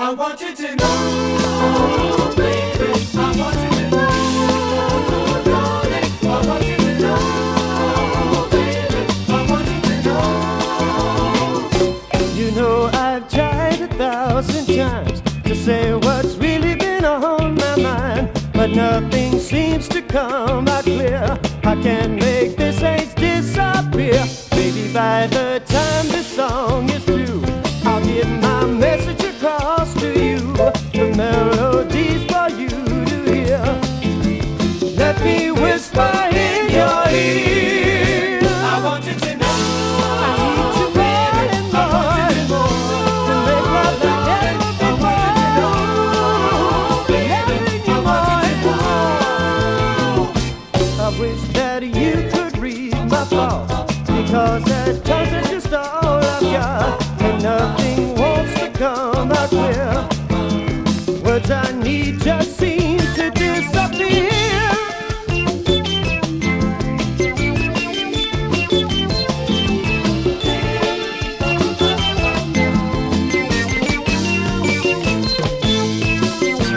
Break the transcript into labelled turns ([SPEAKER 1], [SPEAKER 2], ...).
[SPEAKER 1] I want you to know, baby. I want you to know, darling. I want you to know, baby. I want you to know.
[SPEAKER 2] You know I've tried 1,000 times to say what's really been on my mind, but nothing seems to come out clear. I can't make this haze disappear. Maybe by the time this song is through, I'll get my message across to you.